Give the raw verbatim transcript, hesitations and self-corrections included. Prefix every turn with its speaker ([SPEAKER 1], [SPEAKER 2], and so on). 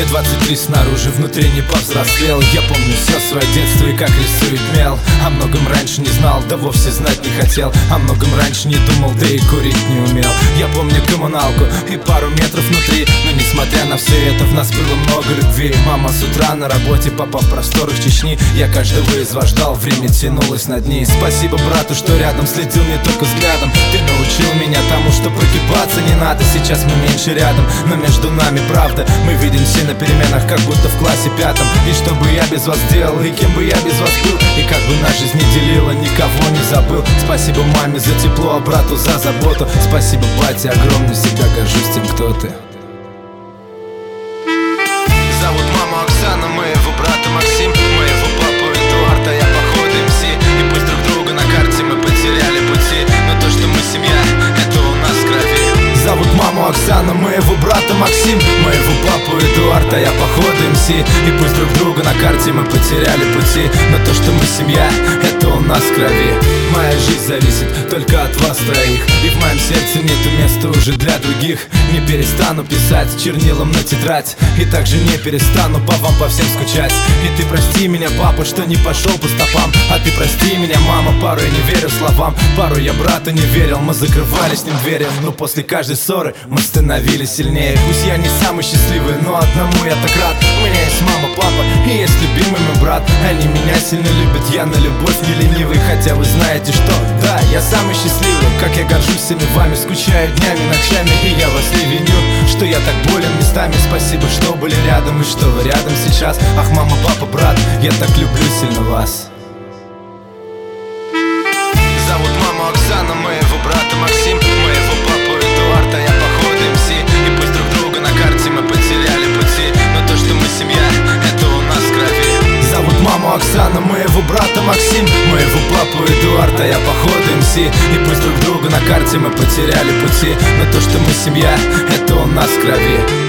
[SPEAKER 1] двадцать три снаружи, внутри не повзрослел. Я помню все свое детство и как рисует мел. О многом раньше не знал, да вовсе знать не хотел. О многом раньше не думал, да и курить не умел. Я помню коммуналку и пару метров внутри. Но несмотря на все это, в нас было много любви. Мама с утра на работе, папа в просторах Чечни. Я каждого из вас ждал, время тянулось над ней. Спасибо брату, что рядом, следил не только взглядом. Ты научил меня тому, что прогибаться не надо. Сейчас мы меньше рядом, но между нами правда. Мы видимся на переменах, как будто в классе пятом. И что бы я без вас делал, и кем бы я без вас был, и как бы наша жизнь не делила, никого не забыл. Спасибо маме за тепло, а брату за заботу. Спасибо бате огромное, всегда горжусь тем, кто ты. Зовут маму Оксана, моего брата Максим, моего папу Эдуарда, я походу эм си. И пусть друг друга на карте мы потеряли пути, но то, что мы семья, это у нас в крови. Зовут маму Оксана, моего брата Максим, моего папу Эдуарда, я походу эм си. И пусть друг друга на карте мы потеряли пути, но то, что мы семья, это у нас в крови. Моя жизнь зависит только от вас троих, и в моем сердце нету места уже для других. Не перестану писать чернилом на тетрадь, и также не перестану по вам по всем скучать. И ты прости меня, папа, что не пошел по стопам. А ты прости меня, мама, порой не верю словам. Порой я брата не верил, мы закрывали с ним двери. Но после каждой ссоры мы становились сильнее. Пусть я не самый счастливый, но одному я так рад. У меня есть мама, папа и есть любимый мой брат. Они меня сильно любят, я на любовь не ленивый. Хотя вы знаете что, да, я самый счастливый. Как я горжусь всеми вами, скучаю днями, ночами. И я вас не виню, что я так болен местами. Спасибо, что были рядом и что вы рядом сейчас. Ах, мама, папа, брат, я так люблю сильно вас. Зовут маму Оксана, моего брата Максим, моего папу Эдуарда, я походу эм си. И пусть друг друга на карте мы потеряли пути, но то, что мы семья, это у нас в крови. Зовут маму Оксана, моего брата Максим, моего папу Эдуарда, я походу эм си. И пусть друг друга на карте мы потеряли пути, но то, что мы семья, это у нас в крови.